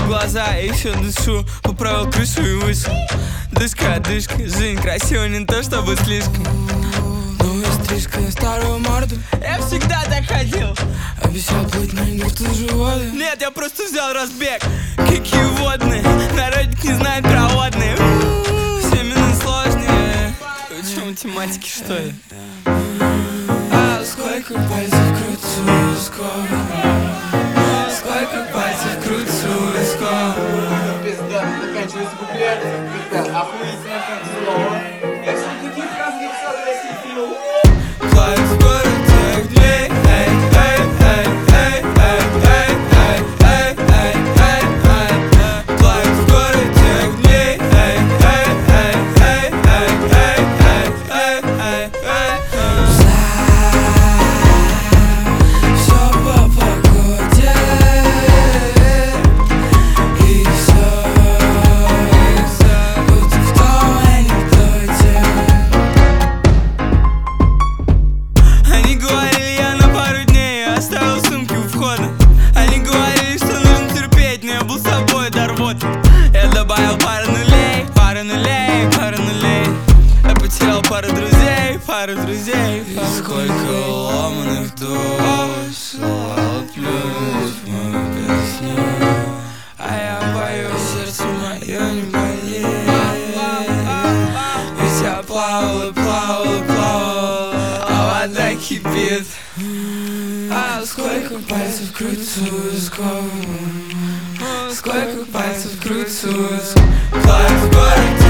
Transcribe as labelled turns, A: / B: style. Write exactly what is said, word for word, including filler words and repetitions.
A: глаза, я еще дышу. Поправил крышу и вышел. Дышка, дышка, жизнь красива, не то чтобы слишком.
B: Новая стрижка на старую морду.
A: Я всегда так ходил.
B: Обещал плыть, но не в ту же воду.
A: Нет, я просто взял разбег. Какие водные, народик не знает про водные. Все мины сложные. Вы что, математики что ли?
B: А сколько пальцев крутится скоро. Сколько пальцев крутится скоро.
C: Пизда, заканчивается куплет. Пизда, охуительно как слово. Я все такие фразы написал, я себе фильм.
B: Плавит в городе дней. Эй, эй, эй, эй, эй, эй, эй, эй, эй, эй, эй. Плавит в городе дней. Эй, эй, эй, эй, эй, эй, эй, эй, эй, эй. Всё по погоде. И всё, и всё будто в том анекдоте.
A: Они говорили, я на пару дней оставил сумки у входа. Они говорили, что нужно терпеть, но я был с собой до рвоты. Я добавил пару нулей, пару нулей, пару нулей. Я потерял пару друзей, пару друзей, пару
B: Сколько ломаных душ плюнуть в мою песню. А я боюсь, сердце мое не болит. Ведь я плавал и плавал и плавал, а вода кипит. А сколько пальцев крутится скоро. Сколько пальцев крутится. Плавит в городе.